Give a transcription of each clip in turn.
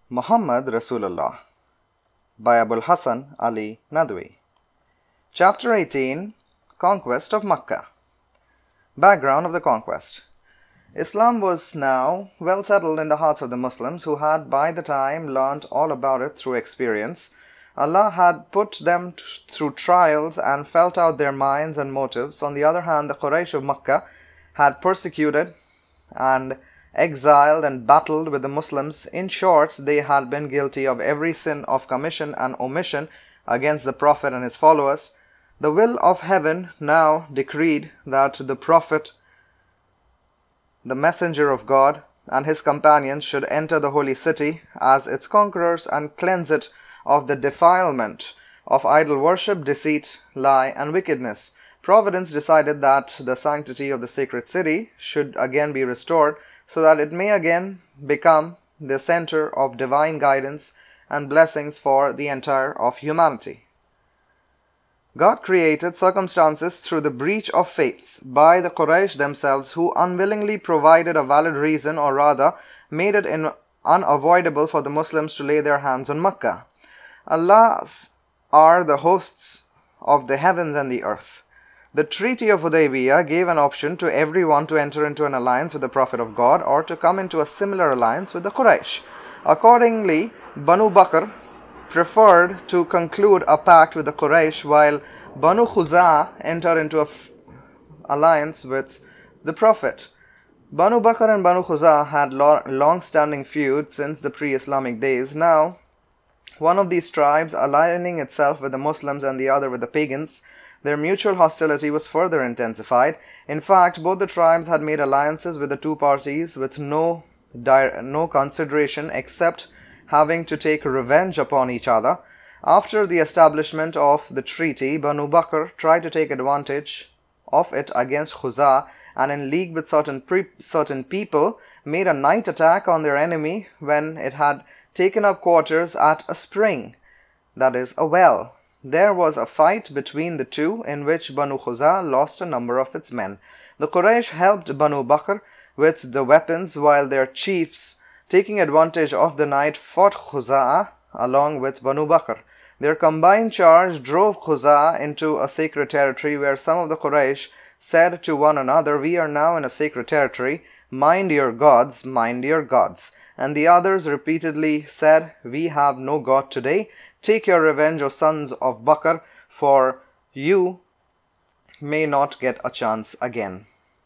Muhammad Rasulullah by Abul Hasan Ali Nadwi. Chapter 18, Conquest of Makkah. Background of the conquest. Islam was now well settled in the hearts of the Muslims, who had by the time learnt all about it through experience. Allah had put them through trials and felt out their minds and motives. On the other hand, the Quraysh of Makkah had persecuted and exiled and battled with the Muslims. In short, they had been guilty of every sin of commission and omission against the Prophet and his followers. The will of heaven now decreed that the Prophet, the messenger of God, and his companions should enter the holy city as its conquerors and cleanse it of the defilement of idol worship, deceit, lie, and wickedness. Providence decided that the sanctity of the sacred city should again be restored, so that it may again become the center of divine guidance and blessings for the entire of humanity. God created circumstances through the breach of faith by the Quraysh themselves, who unwillingly provided a valid reason, or rather made it unavoidable for the Muslims to lay their hands on Makkah. Allah's are the hosts of the heavens and the earth. The Treaty of Hudaybiyah gave an option to everyone to enter into an alliance with the Prophet of God or to come into a similar alliance with the Quraysh. Accordingly, Banu Bakr preferred to conclude a pact with the Quraysh, while Banu Khuza'ah entered into an alliance with the Prophet. Banu Bakr and Banu Khuza'ah had long-standing feud since the pre-Islamic days. Now, one of these tribes aligning itself with the Muslims and the other with the pagans, their mutual hostility was further intensified. In fact, both the tribes had made alliances with the two parties with no consideration except having to take revenge upon each other. After the establishment of the treaty, Banu Bakr tried to take advantage of it against Khuza'ah, and in league with certain people made a night attack on their enemy when it had taken up quarters at a spring, that is, a well. There was a fight between the two in which Banu Khuza'ah lost a number of its men. The Quraysh helped Banu Bakr with the weapons, while their chiefs, taking advantage of the night, fought Khuza'ah along with Banu Bakr. Their combined charge drove Khuza'ah into a sacred territory, where some of the Quraysh said to one another, "We are now in a sacred territory. Mind your gods, mind your gods." And the others repeatedly said, "We have no God today. Take your revenge, O sons of Bakr, for you may not get a chance again."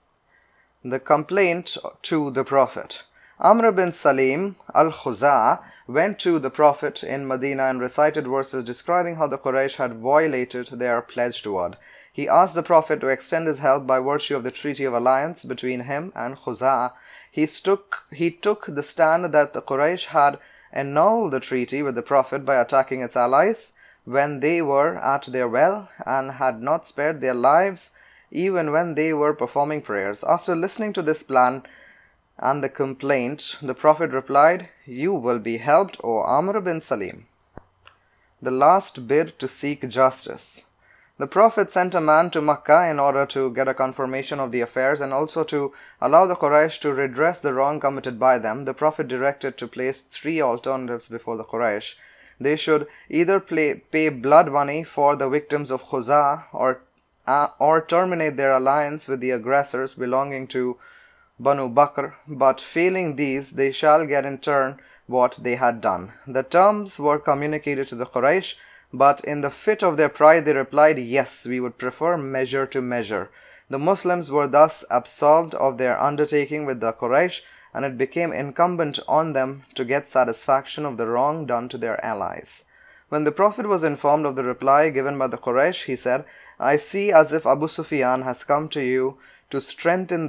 The complaint to the Prophet. Amr bin Salim al-Khuza'ah went to the Prophet in Medina and recited verses describing how the Quraysh had violated their pledged word. He asked the Prophet to extend his help by virtue of the treaty of alliance between him and Khuza'ah. He took the stand that the Quraysh had annulled the treaty with the Prophet by attacking its allies when they were at their well, and had not spared their lives even when they were performing prayers. After listening to this plan and the complaint, the Prophet replied, "You will be helped, O Amr bin Salim." The last bid to seek justice. The Prophet sent a man to Makkah in order to get a confirmation of the affairs and also to allow the Quraysh to redress the wrong committed by them. The Prophet directed to place three alternatives before the Quraysh. They should either pay blood money for the victims of Khuza'ah or terminate their alliance with the aggressors belonging to Banu Bakr, but failing these, they shall get in turn what they had done. The terms were communicated to the Quraysh, but in the fit of their pride they replied, "Yes, we would prefer measure to measure." The Muslims were thus absolved of their undertaking with the Quraysh, and it became incumbent on them to get satisfaction of the wrong done to their allies. When the Prophet was informed of the reply given by the Quraysh, he said, "I see as if Abu Sufyan has come to you to strengthen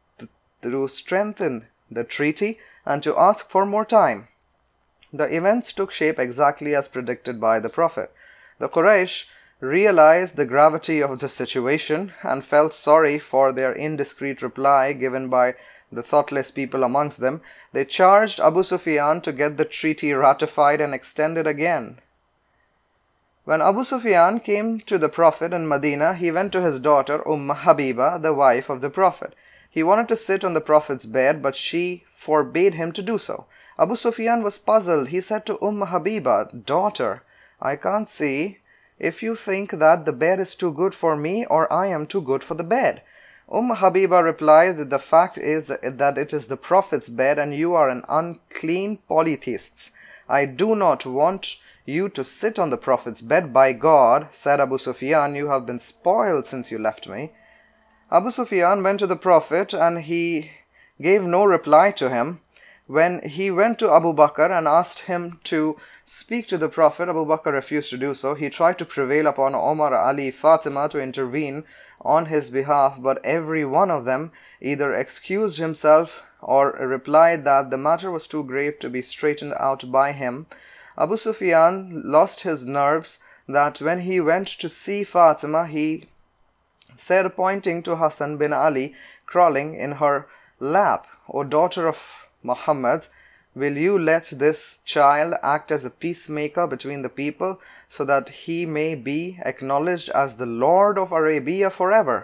the treaty and to ask for more time." The events took shape exactly as predicted by the Prophet. The Quraysh realized the gravity of the situation and felt sorry for their indiscreet reply given by the thoughtless people amongst them. They charged Abu Sufyan to get the treaty ratified and extended again. When Abu Sufyan came to the Prophet in Medina, he went to his daughter Habiba, the wife of the Prophet. He wanted to sit on the Prophet's bed, but she forbade him to do so. Abu Sufyan was puzzled. He said to Habiba, "Daughter, I can't see if you think that the bed is too good for me or I am too good for the bed." Habiba replied that the fact is that it is the Prophet's bed and you are an unclean polytheist. I do not want you to sit on the Prophet's bed. By God, said Abu Sufyan, you have been spoiled since you left me. Abu Sufyan went to the Prophet and he gave no reply to him. When he went to Abu Bakr and asked him to speak to the Prophet, Abu Bakr refused to do so. He tried to prevail upon Omar, Ali, Fatima to intervene on his behalf, but every one of them either excused himself or replied that the matter was too grave to be straightened out by him. Abu Sufyan lost his nerves that when he went to see Fatima, he said, pointing to Hassan bin Ali crawling in her lap, "O daughter of Muhammad, will you let this child act as a peacemaker between the people so that he may be acknowledged as the Lord of Arabia forever?"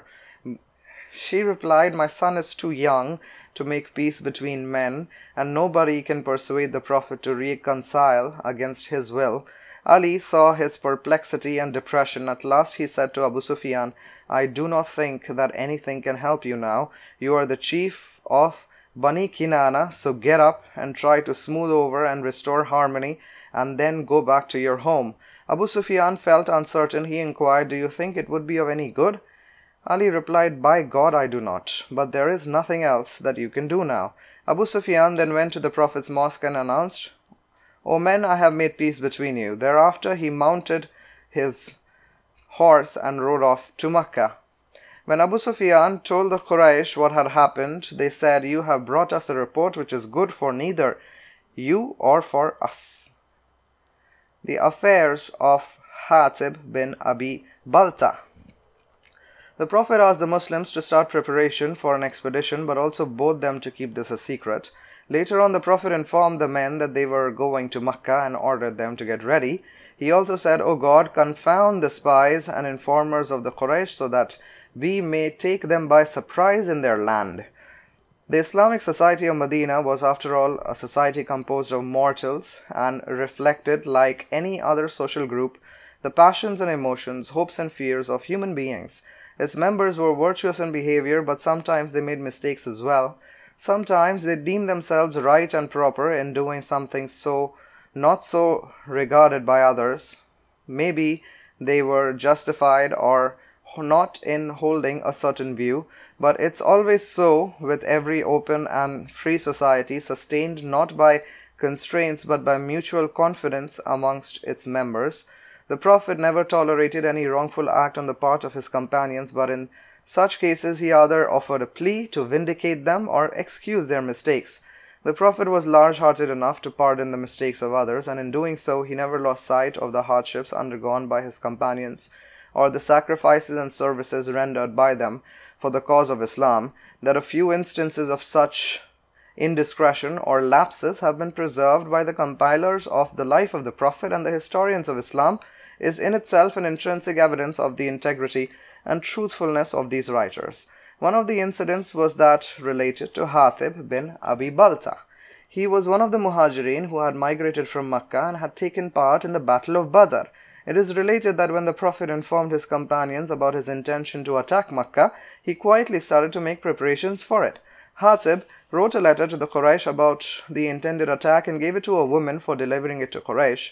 She replied, "My son is too young to make peace between men, and nobody can persuade the Prophet to reconcile against his will." Ali saw his perplexity and depression. At last he said to Abu Sufyan, "I do not think that anything can help you now. You are the chief of Bani Kinana, so get up and try to smooth over and restore harmony and then go back to your home." Abu Sufyan felt uncertain. He inquired, "Do you think it would be of any good?" Ali replied, "By God, I do not. But there is nothing else that you can do now." Abu Sufyan then went to the Prophet's mosque and announced, "O men, I have made peace between you." Thereafter he mounted his horse and rode off to Makkah. When Abu Sufyan told the Quraysh what had happened, they said, "You have brought us a report which is good for neither you or for us." The affairs of Hatib bin Abi Balta. The Prophet asked the Muslims to start preparation for an expedition, but also bade them to keep this a secret. Later on, the Prophet informed the men that they were going to Makkah and ordered them to get ready. He also said, "O God, confound the spies and informers of the Quraysh so that we may take them by surprise in their land." The Islamic Society of Medina was, after all, a society composed of mortals and reflected, like any other social group, the passions and emotions, hopes and fears of human beings. Its members were virtuous in behavior, but sometimes they made mistakes as well. Sometimes they deemed themselves right and proper in doing something not so regarded by others. Maybe they were justified or not in holding a certain view, but it's always so with every open and free society, sustained not by constraints but by mutual confidence amongst its members. The Prophet never tolerated any wrongful act on the part of his companions, but in such cases he either offered a plea to vindicate them or excuse their mistakes. The Prophet was large-hearted enough to pardon the mistakes of others, and in doing so he never lost sight of the hardships undergone by his companions or the sacrifices and services rendered by them for the cause of Islam. That a few instances of such indiscretion or lapses have been preserved by the compilers of the life of the Prophet and the historians of Islam is in itself an intrinsic evidence of the integrity and truthfulness of these writers. One of the incidents was that related to Hatib bin Abi Balta. He was one of the Muhajirin who had migrated from Makkah and had taken part in the Battle of Badr. It is related that when the Prophet informed his companions about his intention to attack Makkah, he quietly started to make preparations for it. Hatib wrote a letter to the Quraysh about the intended attack and gave it to a woman for delivering it to Quraysh.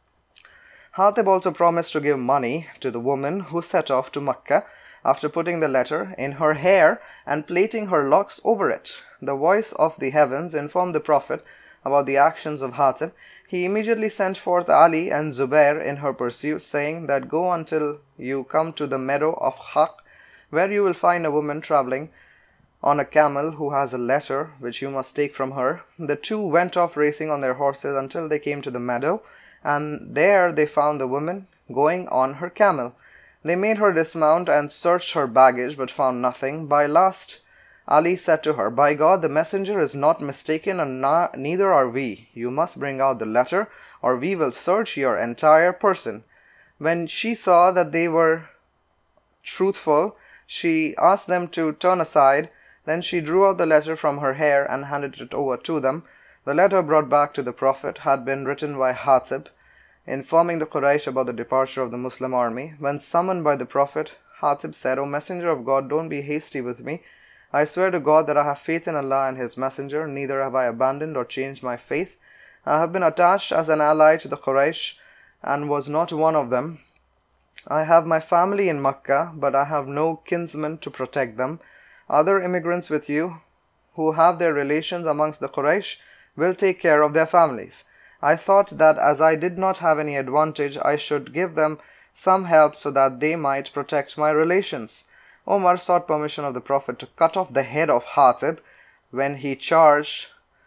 Hatib also promised to give money to the woman who set off to Makkah after putting the letter in her hair and plaiting her locks over it. The voice of the heavens informed the Prophet about the actions of Hatib. He immediately sent forth Ali and Zubair in her pursuit, saying that go until you come to the meadow of Haq, where you will find a woman traveling on a camel who has a letter which you must take from her. The two went off racing on their horses until they came to the meadow, and there they found the woman going on her camel. They made her dismount and searched her baggage, but found nothing. By last Ali said to her, "By God, the messenger is not mistaken, and neither are we. You must bring out the letter, or we will search your entire person." When she saw that they were truthful, she asked them to turn aside. Then she drew out the letter from her hair and handed it over to them. The letter brought back to the Prophet had been written by Hatib, informing the Quraysh about the departure of the Muslim army. When summoned by the Prophet, Hatib said, "O Messenger of God, don't be hasty with me. I swear to God that I have faith in Allah and His Messenger, neither have I abandoned or changed my faith. I have been attached as an ally to the Quraysh and was not one of them. I have my family in Makkah, but I have no kinsmen to protect them. Other immigrants with you, who have their relations amongst the Quraysh, will take care of their families. I thought that as I did not have any advantage, I should give them some help so that they might protect my relations." Omar sought permission of the Prophet to cut off the head of Hatib, whom he charged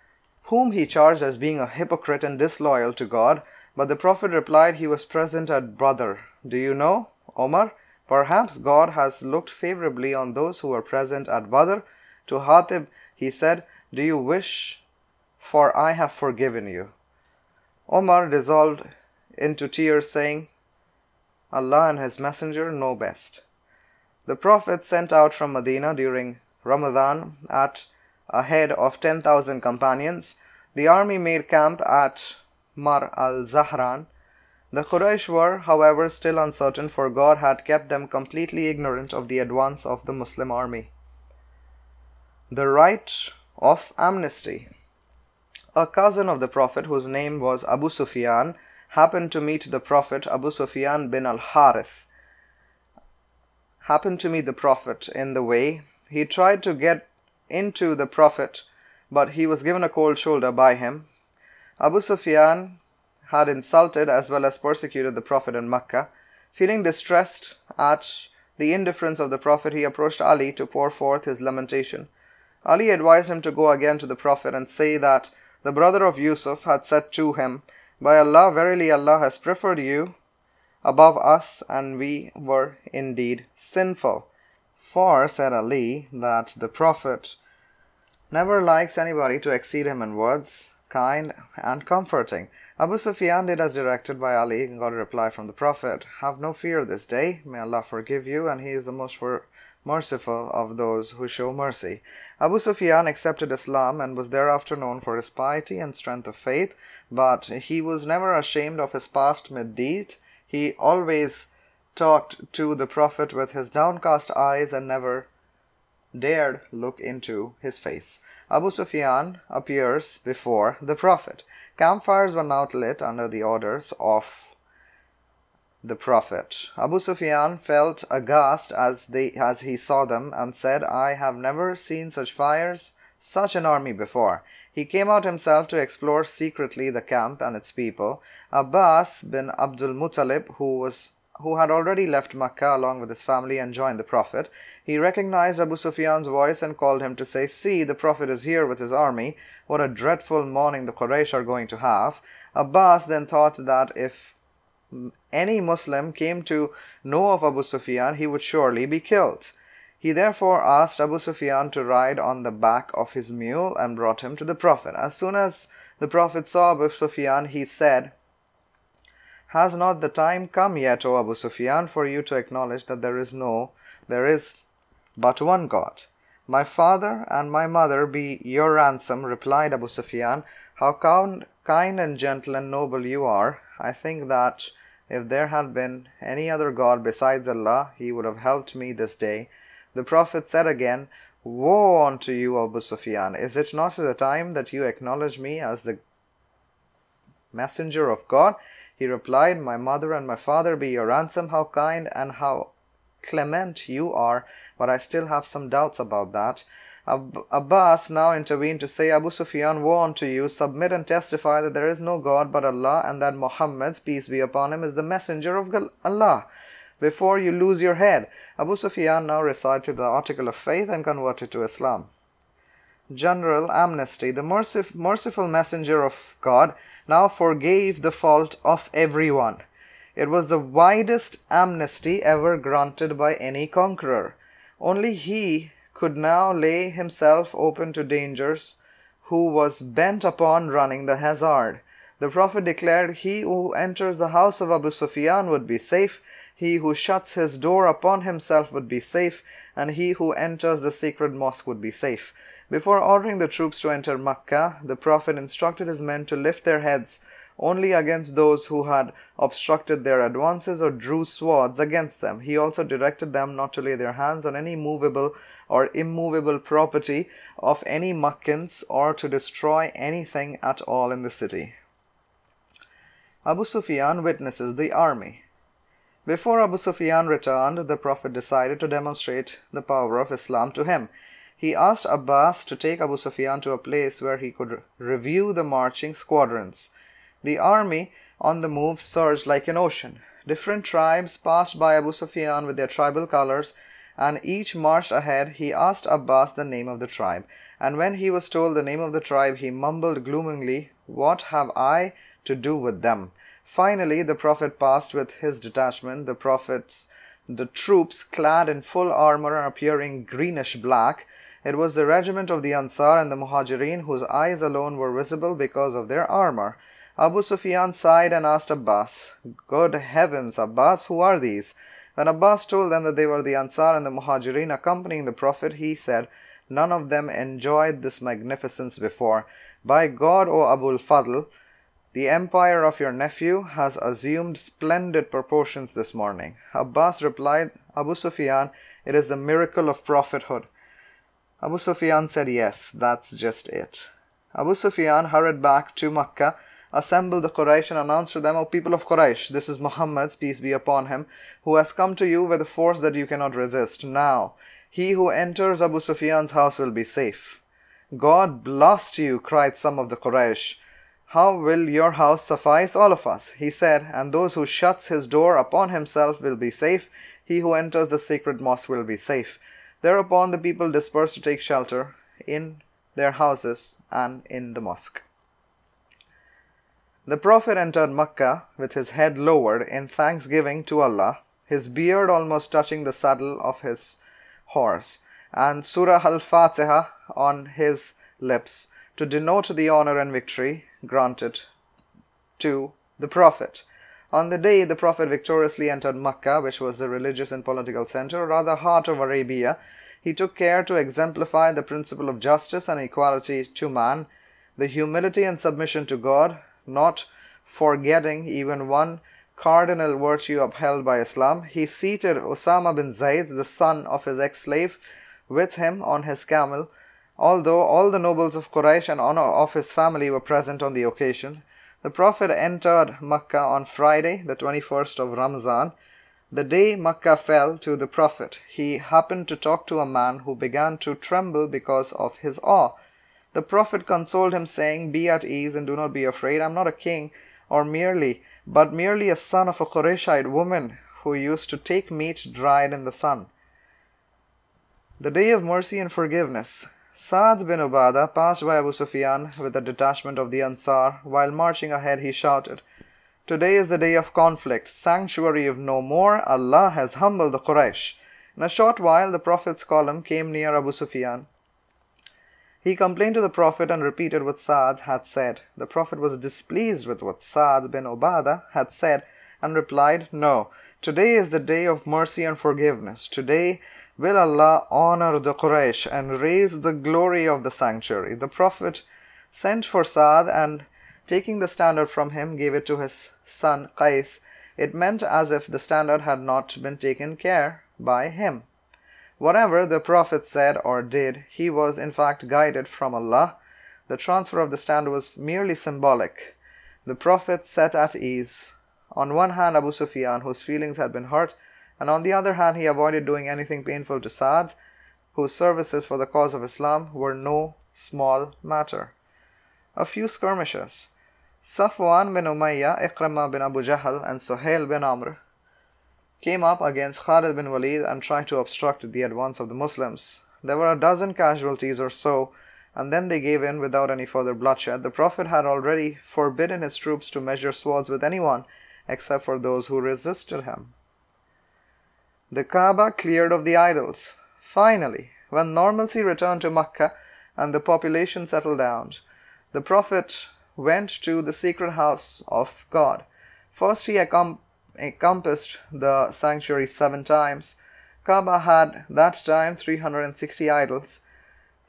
as being a hypocrite and disloyal to God. But the Prophet replied he was present at Badr. "Do you know, Omar, perhaps God has looked favorably on those who were present at Badr." To Hatib he said, "Do you wish? For I have forgiven you." Omar dissolved into tears, saying, "Allah and His Messenger know best." The Prophet sent out from Medina during Ramadan at a head of 10,000 companions. The army made camp at Mar al-Zahran. The Quraysh were, however, still uncertain, for God had kept them completely ignorant of the advance of the Muslim army. The right of amnesty. A cousin of the Prophet, whose name was Abu Sufyan, happened to meet the Prophet. Abu Sufyan bin al-Harith happened to meet the Prophet in the way. He tried to get into the Prophet, but he was given a cold shoulder by him. Abu Sufyan had insulted as well as persecuted the Prophet in Makkah. Feeling distressed at the indifference of the Prophet, he approached Ali to pour forth his lamentation. Ali advised him to go again to the Prophet and say that the brother of Yusuf had said to him, "By Allah, verily Allah has preferred you above us, and we were indeed sinful." "For," said Ali, "that the Prophet never likes anybody to exceed him in words, kind and comforting." Abu Sufyan did as directed by Ali and got a reply from the Prophet, "Have no fear this day. May Allah forgive you, and He is the most merciful of those who show mercy." Abu Sufyan accepted Islam and was thereafter known for his piety and strength of faith, but he was never ashamed of his past misdeed. He always talked to the Prophet with his downcast eyes and never dared look into his face. Abu Sufyan appears before the Prophet. Campfires were now lit under the orders of the Prophet. Abu Sufyan felt aghast as he saw them and said, "I have never seen such fires, such an army before." He came out himself to explore secretly the camp and its people. Abbas bin Abdul Muttalib, who had already left Makkah along with his family and joined the Prophet, he recognized Abu Sufyan's voice and called him to say, "See, the Prophet is here with his army. What a dreadful morning the Quraysh are going to have." Abbas then thought that if any Muslim came to know of Abu Sufyan, he would surely be killed. He therefore asked Abu Sufyan to ride on the back of his mule and brought him to the Prophet. As soon as the Prophet saw Abu Sufyan, he said, "Has not the time come yet, O Abu Sufyan, for you to acknowledge that there is but one God? My father and my mother be your ransom," replied Abu Sufyan. "How kind and gentle and noble you are. I think that if there had been any other God besides Allah, He would have helped me this day." The Prophet said again, "Woe unto you, Abu Sufyan! Is it not the time that you acknowledge me as the messenger of God?" He replied, "My mother and my father be your ransom. How kind and how clement you are, but I still have some doubts about that." Abbas now intervened to say, "Abu Sufyan, woe unto you! Submit and testify that there is no God but Allah, and that Muhammad, peace be upon him, is the messenger of Allah, before you lose your head." Abu Sufyan now recited the article of faith and converted to Islam. General amnesty. The merciful messenger of God now forgave the fault of everyone. It was the widest amnesty ever granted by any conqueror. Only he could now lay himself open to dangers who was bent upon running the hazard. The Prophet declared, "He who enters the house of Abu Sufyan would be safe, he who shuts his door upon himself would be safe, and he who enters the sacred mosque would be safe." Before ordering the troops to enter Makkah, the Prophet instructed his men to lift their heads only against those who had obstructed their advances or drew swords against them. He also directed them not to lay their hands on any movable or immovable property of any Makkans or to destroy anything at all in the city. Abu Sufyan witnesses the army. Before Abu Sufyan returned, the Prophet decided to demonstrate the power of Islam to him. He asked Abbas to take Abu Sufyan to a place where he could review the marching squadrons. The army on the move surged like an ocean. Different tribes passed by Abu Sufyan with their tribal colors, and each marched ahead. He asked Abbas the name of the tribe, and when he was told the name of the tribe, he mumbled gloomingly, "What have I to do with them?" Finally, the Prophet passed with his detachment. The troops clad in full armor and appearing greenish black. It was the regiment of the Ansar and the Muhajirin, whose eyes alone were visible because of their armor. Abu Sufyan sighed and asked Abbas, "Good heavens, Abbas, who are these?" When Abbas told them that they were the Ansar and the Muhajirin accompanying the Prophet, he said, "None of them enjoyed this magnificence before. By God, O Abul Fadl, the empire of your nephew has assumed splendid proportions this morning." Abbas replied, "Abu Sufyan, it is the miracle of prophethood." Abu Sufyan said, "Yes, that's just it." Abu Sufyan hurried back to Makkah, assembled the Quraysh and announced to them, "O people of Quraysh, this is Muhammad, peace be upon him, who has come to you with a force that you cannot resist. Now, he who enters Abu Sufyan's house will be safe." "God blast you," cried some of the Quraysh. "How will your house suffice all of us?" He said, "And those who shuts his door upon himself will be safe. He who enters the sacred mosque will be safe." Thereupon the people dispersed to take shelter in their houses and in the mosque. The Prophet entered Makkah with his head lowered in thanksgiving to Allah, his beard almost touching the saddle of his horse, and Surah Al-Fatiha on his lips to denote the honor and victory granted to the Prophet. On the day the Prophet victoriously entered Makkah, which was the religious and political center, or rather heart of Arabia, he took care to exemplify the principle of justice and equality to man, the humility and submission to God, not forgetting even one cardinal virtue upheld by Islam. He seated Osama bin Zayd, the son of his ex-slave, with him on his camel, although all the nobles of Quraysh and honor of his family were present on the occasion. The Prophet entered Makkah on Friday, the 21st of Ramzan. The day Makkah fell to the Prophet, he happened to talk to a man who began to tremble because of his awe. The Prophet consoled him, saying, "Be at ease and do not be afraid. I am not a king, but merely a son of a Qurayshite woman who used to take meat dried in the sun." The day of mercy and forgiveness. Sa'd bin Ubadah passed by Abu Sufyan with a detachment of the Ansar. While marching ahead, he shouted, "Today is the day of conflict. Sanctuary of no more. Allah has humbled the Quraysh." In a short while, the Prophet's column came near Abu Sufyan. He complained to the Prophet and repeated what Sa'd had said. The Prophet was displeased with what Sa'd bin Ubadah had said and replied, "No, today is the day of mercy and forgiveness. Today will Allah honor the Quraysh and raise the glory of the sanctuary." The Prophet sent for Sa'd and, taking the standard from him, gave it to his son Qais. It meant as if the standard had not been taken care by him. Whatever the Prophet said or did, he was in fact guided from Allah. The transfer of the standard was merely symbolic. The Prophet sat at ease. On one hand, Abu Sufyan, whose feelings had been hurt, and on the other hand, he avoided doing anything painful to Sa'd, whose services for the cause of Islam were no small matter. A few skirmishes. Safwan bin Umayyah, Ikrimah bin Abu Jahl, and Suhail bin Amr came up against Khalid bin Walid and tried to obstruct the advance of the Muslims. There were a dozen casualties or so, and then they gave in without any further bloodshed. The Prophet had already forbidden his troops to measure swords with anyone except for those who resisted him. The Kaaba cleared of the idols. Finally, when normalcy returned to Makkah and the population settled down, the Prophet went to the sacred house of God. First, he encompassed the sanctuary 7 times. Kaaba had that time 360 idols.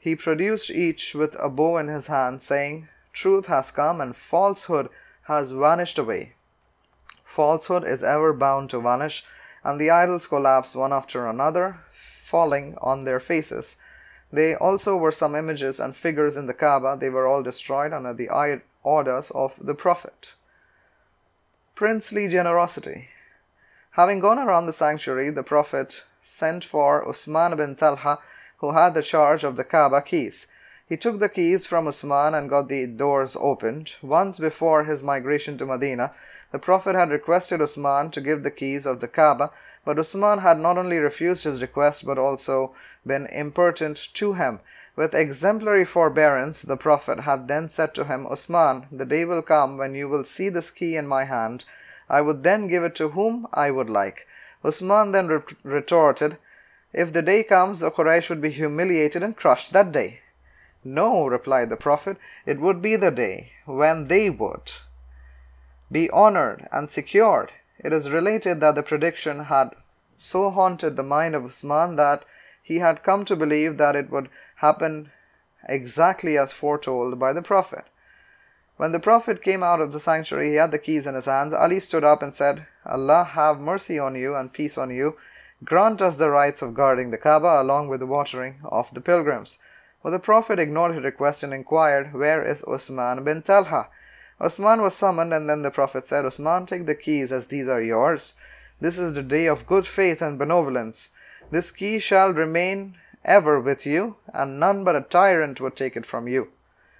he produced each with a bow in his hand, saying, "Truth has come and falsehood has vanished away." Falsehood is ever bound to vanish, and the idols collapsed one after another, falling on their faces. They also were some images and figures in the Kaaba. They were all destroyed under the orders of the Prophet. Princely generosity. Having gone around the sanctuary, the Prophet sent for Usman bin Talha, who had the charge of the Kaaba keys. He took the keys from Usman and got the doors opened. Once before his migration to Medina, the Prophet had requested Usman to give the keys of the Kaaba, but Usman had not only refused his request but also been impertinent to him. With exemplary forbearance, the Prophet had then said to him, "Usman, the day will come when you will see this key in my hand. I would then give it to whom I would like." Usman then retorted, "If the day comes, the Quraysh would be humiliated and crushed that day." "No," replied the Prophet, "it would be the day when they would be honored and secured." It is related that the prediction had so haunted the mind of Usman that he had come to believe that it would happen exactly as foretold by the Prophet. When the Prophet came out of the sanctuary, he had the keys in his hands. Ali stood up and said, "Allah have mercy on you and peace on you. Grant us the rights of guarding the Kaaba along with the watering of the pilgrims." But the Prophet ignored his request and inquired, "Where is Usman bin Talha?" Usman was summoned, and then the Prophet said, "Usman, take the keys, as these are yours. This is the day of good faith and benevolence. This key shall remain ever with you, and none but a tyrant would take it from you."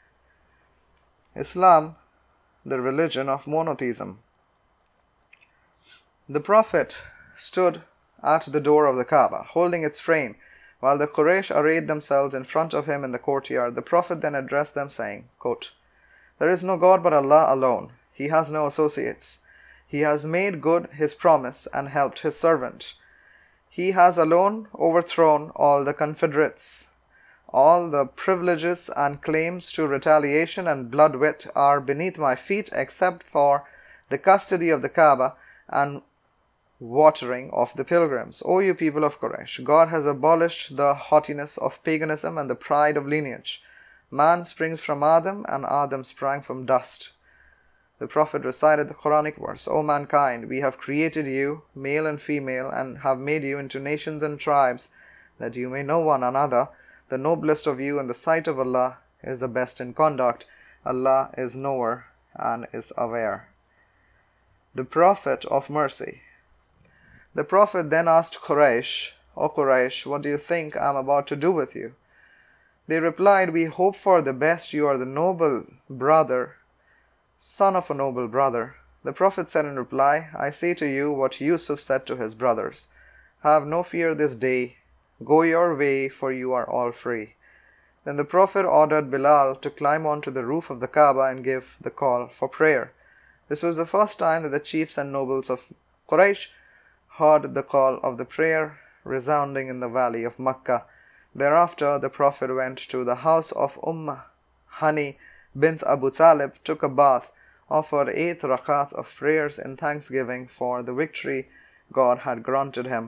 Islam, the religion of monotheism. The Prophet stood at the door of the Kaaba, holding its frame, while the Quraysh arrayed themselves in front of him in the courtyard. The Prophet then addressed them, saying, quote, "There is no God but Allah alone. He has no associates. He has made good his promise and helped his servant. He has alone overthrown all the confederates. All the privileges and claims to retaliation and blood-wit are beneath my feet, except for the custody of the Kaaba and watering of the pilgrims. O you people of Quraysh, God has abolished the haughtiness of paganism and the pride of lineage. Man springs from Adam, and Adam sprang from dust." The Prophet recited the Quranic verse, "O mankind, we have created you, male and female, and have made you into nations and tribes, that you may know one another. The noblest of you in the sight of Allah is the best in conduct. Allah is knower and is aware." The Prophet of Mercy. The Prophet then asked Quraysh, "O Quraysh, what do you think I am about to do with you?" They replied, "We hope for the best. You are the noble brother, son of a noble brother." The Prophet said in reply, "I say to you what Yusuf said to his brothers. Have no fear this day. Go your way, for you are all free." Then the Prophet ordered Bilal to climb onto the roof of the Kaaba and give the call for prayer. This was the first time that the chiefs and nobles of Quraysh heard the call of the prayer resounding in the valley of Makkah. Thereafter, the Prophet went to the house of Hani bint Abu Talib, took a bath, offered 8 rakats of prayers in thanksgiving for the victory God had granted him.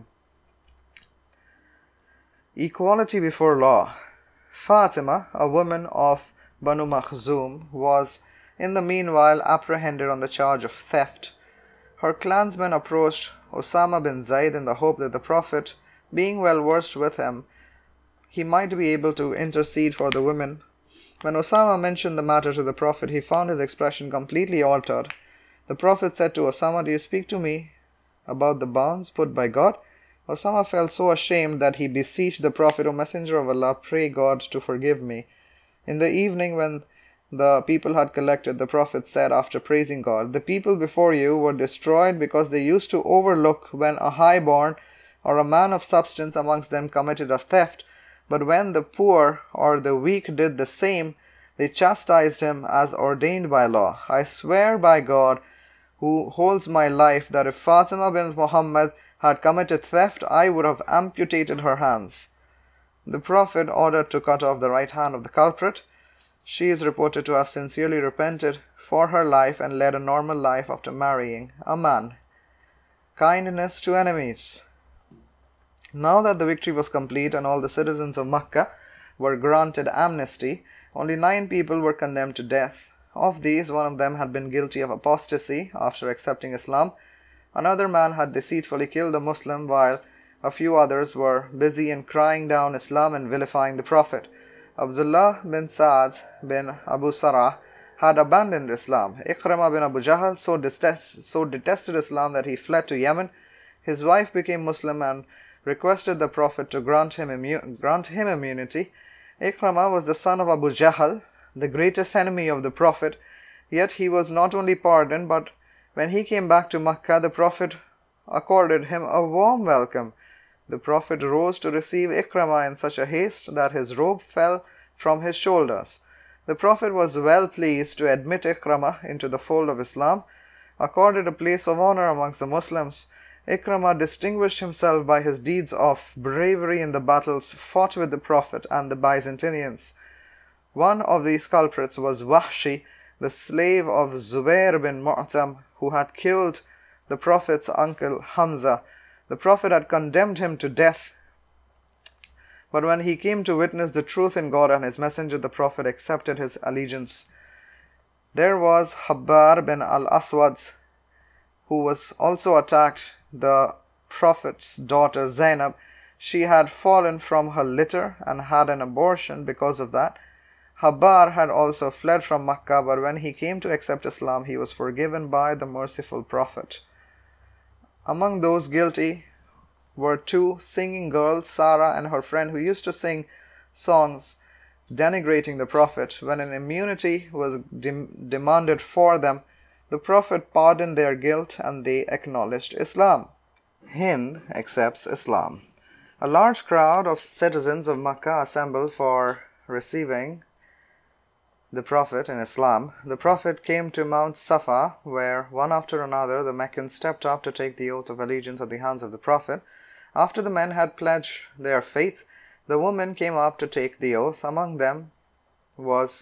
Equality before law. Fatima, a woman of Banu Makhzum, was in the meanwhile apprehended on the charge of theft. Her clansmen approached Osama bin Zayd in the hope that the Prophet, being well versed with him, he might be able to intercede for the women. When Osama mentioned the matter to the Prophet, he found his expression completely altered. The Prophet said to Osama, "Do you speak to me about the bounds put by God?" Osama felt so ashamed that he beseeched the Prophet, "O Messenger of Allah, pray God to forgive me." In the evening, when the people had collected, the Prophet said, after praising God, "The people before you were destroyed because they used to overlook when a high-born or a man of substance amongst them committed a theft. But when the poor or the weak did the same, they chastised him as ordained by law. I swear by God, who holds my life, that if Fatima bint Muhammad had committed theft, I would have amputated her hands." The Prophet ordered to cut off the right hand of the culprit. She is reported to have sincerely repented for her life and led a normal life after marrying a man. Kindness to enemies. Now that the victory was complete and all the citizens of Makkah were granted amnesty. Only 9 people were condemned to death. Of these, one of them had been guilty of apostasy after accepting Islam. Another man had deceitfully killed a Muslim, while a few others were busy in crying down Islam and vilifying the Prophet. Abdullah bin Sa'd bin Abu Sarah had abandoned Islam. Ikrimah bin Abu Jahl so detested Islam that he fled to Yemen. His wife became Muslim and requested the Prophet to grant him immunity. Ikrimah was the son of Abu Jahl, the greatest enemy of the Prophet, yet he was not only pardoned, but when he came back to Makkah, the Prophet accorded him a warm welcome. The Prophet rose to receive Ikrimah in such a haste that his robe fell from his shoulders. The Prophet was well pleased to admit Ikrimah into the fold of Islam, accorded a place of honor amongst the Muslims. Ikrimah distinguished himself by his deeds of bravery in the battles fought with the Prophet and the Byzantines. One of these culprits was Wahshi, the slave of Zubair bin Mu'tam, who had killed the Prophet's uncle Hamza. The Prophet had condemned him to death, but when he came to witness the truth in God and his messenger, the Prophet accepted his allegiance. There was Habbar bin al-Aswad, who was also attacked the Prophet's daughter Zainab. She had fallen from her litter and had an abortion because of that. Habbar had also fled from Makkah, but when he came to accept Islam, he was forgiven by the merciful Prophet. Among those guilty were 2 singing girls, Sarah and her friend, who used to sing songs denigrating the Prophet. When an immunity was demanded for them, the Prophet pardoned their guilt and they acknowledged Islam. Hind accepts Islam. A large crowd of citizens of Makkah assembled for receiving the Prophet in Islam. The Prophet came to Mount Safa, where one after another the Meccans stepped up to take the oath of allegiance at the hands of the Prophet. After the men had pledged their faith, the women came up to take the oath. Among them was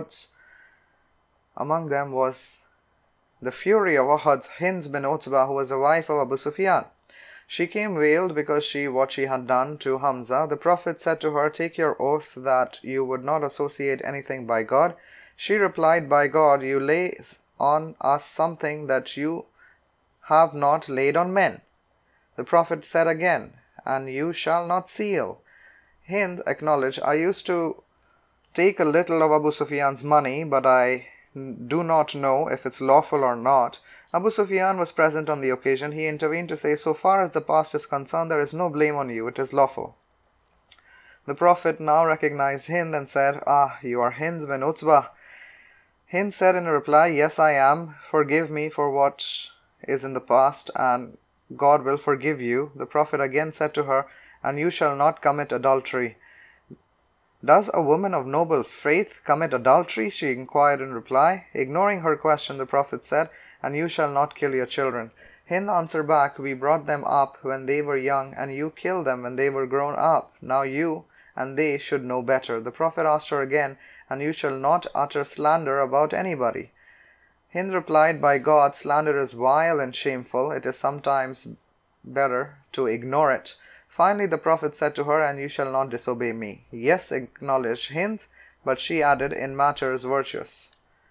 the fury of Uhud, Hind bin Utbah, who was the wife of Abu Sufyan. She came veiled because what she had done to Hamza. The Prophet said to her, "Take your oath that you would not associate anything by God." She replied, "By God, you lay on us something that you have not laid on men." The Prophet said again, "And you shall not seal." Hind acknowledged, "I used to take a little of Abu Sufyan's money, but I do not know if it's lawful or not." Abu Sufyan was present on the occasion. He intervened to say, "So far as the past is concerned, there is no blame on you. It is lawful." The Prophet now recognized Hind and said, "Ah, you are Hind bin Utbah." Hind said in reply, "Yes, I am. Forgive me for what is in the past, and God will forgive you." The Prophet again said to her, "And you shall not commit adultery." "Does a woman of noble faith commit adultery?" she inquired in reply. Ignoring her question, the Prophet said, "And you shall not kill your children." Hind answered back, "We brought them up when they were young, and you killed them when they were grown up. Now you and they should know better." The Prophet asked her again, "And you shall not utter slander about anybody?" Hind replied, "By God, slander is vile and shameful. It is sometimes better to ignore it." Finally, the Prophet said to her, "And you shall not disobey me." "Yes," acknowledged Hind, but she added, "in matters virtuous."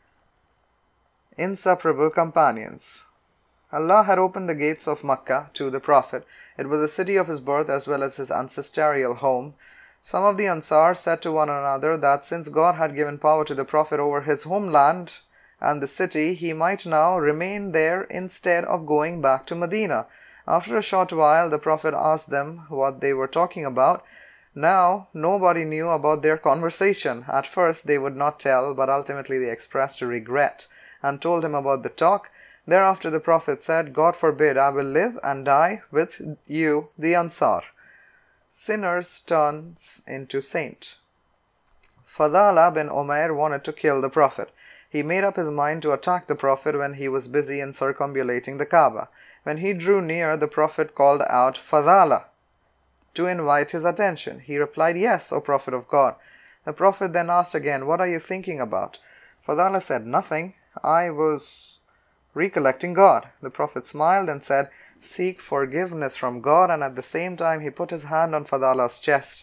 Inseparable companions. Allah had opened the gates of Makkah to the Prophet. It was the city of his birth as well as his ancestral home. Some of the Ansar said to one another that since God had given power to the Prophet over his homeland and the city, he might now remain there instead of going back to Medina. After a short while, the Prophet asked them what they were talking about. Now, nobody knew about their conversation. At first, they would not tell, but ultimately they expressed regret and told him about the talk. Thereafter the Prophet said, "God forbid, I will live and die with you, the Ansar." Sinners turns into saint. Fadala bin Umair wanted to kill the Prophet. He made up his mind to attack the Prophet when he was busy in circumambulating the Kaaba. When he drew near, the Prophet called out, "Fadala," to invite his attention. He replied, "Yes, O Prophet of God." The Prophet then asked again, "What are you thinking about?" Fadala said, "Nothing. I was recollecting God." The Prophet smiled and said, "Seek forgiveness from God," and at the same time he put his hand on Fadala's chest.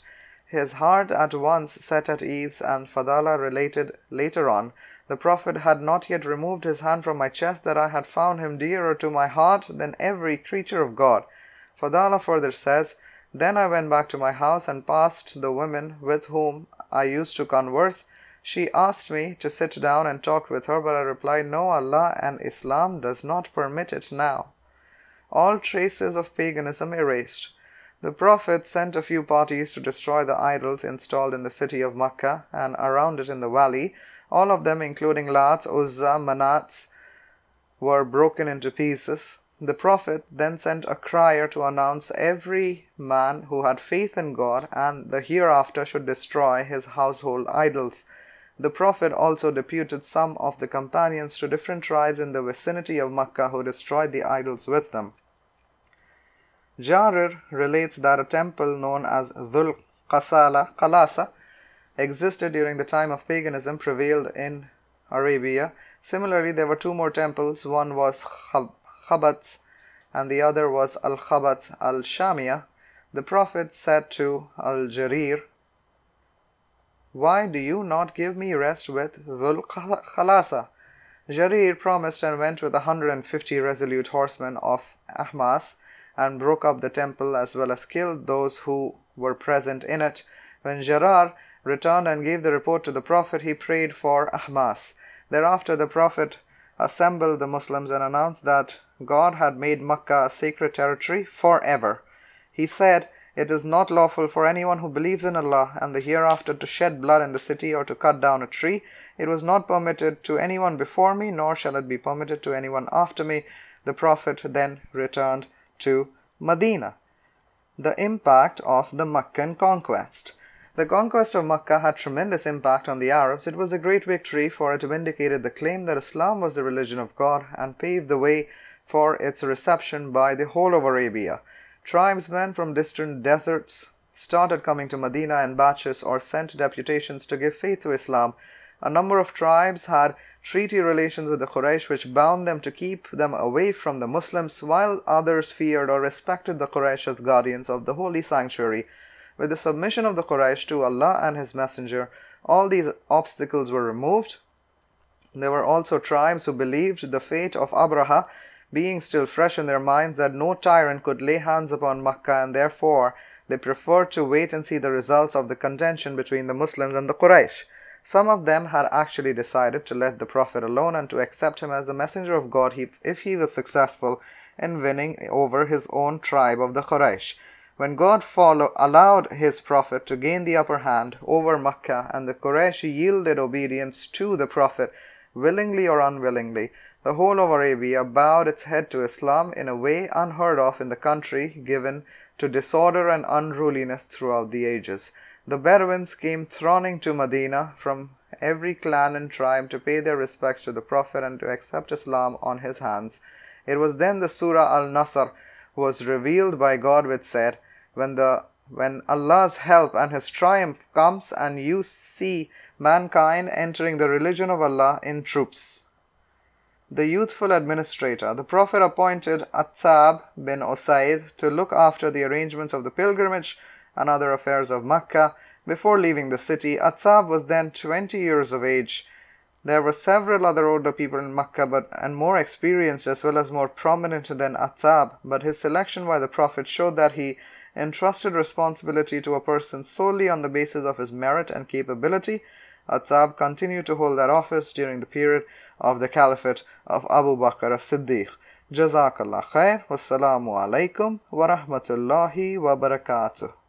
his heart at once set at ease, and Fadala related later on, "The Prophet had not yet removed his hand from my chest that I had found him dearer to my heart than every creature of God." Fadala further says, "Then I went back to my house and passed the women with whom I used to converse. She asked me to sit down and talk with her, but I replied, 'No, Allah and Islam does not permit it now.'" All traces of paganism erased. The Prophet sent a few parties to destroy the idols installed in the city of Makkah and around it in the valley. All of them, including Lats, Uzza, Manats, were broken into pieces. The Prophet then sent a crier to announce every man who had faith in God and the hereafter should destroy his household idols. The Prophet also deputed some of the companions to different tribes in the vicinity of Makkah who destroyed the idols with them. Jarir relates that a temple known as Dhul Qalasa existed during the time of paganism prevailed in Arabia. Similarly, there were two more temples. One was Khabats and the other was Al-Khabats al-Shamia. The Prophet said to Al-Jarir, "Why do you not give me rest with Dhul Qalasa?" Jarir promised and went with 150 resolute horsemen of Ahmas and broke up the temple as well as killed those who were present in it. When Jarir returned and gave the report to the Prophet, he prayed for Ahmas. Thereafter the Prophet assembled the Muslims and announced that God had made Makkah a sacred territory forever. He said, "It is not lawful for anyone who believes in Allah and the hereafter to shed blood in the city or to cut down a tree. It was not permitted to anyone before me, nor shall it be permitted to anyone after me." The Prophet then returned to Medina. The impact of the Meccan conquest. The conquest of Makkah had tremendous impact on the Arabs. It was a great victory, for it vindicated the claim that Islam was the religion of God and paved the way for its reception by the whole of Arabia. Tribesmen from distant deserts started coming to Medina in batches or sent deputations to give faith to Islam. A number of tribes had treaty relations with the Quraysh which bound them to keep them away from the Muslims, while others feared or respected the Quraysh as guardians of the holy sanctuary. With the submission of the Quraysh to Allah and His Messenger, all these obstacles were removed. There were also tribes who believed the fate of Abraha being still fresh in their minds, that no tyrant could lay hands upon Makkah, and therefore they preferred to wait and see the results of the contention between the Muslims and the Quraysh. Some of them had actually decided to let the Prophet alone and to accept him as the messenger of God if he was successful in winning over his own tribe of the Quraysh. When God allowed his Prophet to gain the upper hand over Makkah and the Quraysh yielded obedience to the Prophet, willingly or unwillingly, the whole of Arabia bowed its head to Islam in a way unheard of in the country given to disorder and unruliness throughout the ages. The Bedouins came thronging to Medina from every clan and tribe to pay their respects to the Prophet and to accept Islam on his hands. It was then the Surah Al-Nasr was revealed by God, which said, When Allah's help and His triumph comes and you see mankind entering the religion of Allah in troops." The youthful administrator. The Prophet appointed Attab bin Usaid to look after the arrangements of the pilgrimage and other affairs of Makkah. Before leaving the city, Attab was then 20 years of age. There were several other older people in Makkah and more experienced as well as more prominent than Attab, but his selection by the Prophet showed that he entrusted responsibility to a person solely on the basis of his merit and capability. Attab continued to hold that office during the period of the Caliphate of Abu Bakr as-Siddiq. Jazakallah khair. Wassalamu alaikum wa rahmatullahi wa barakatuh.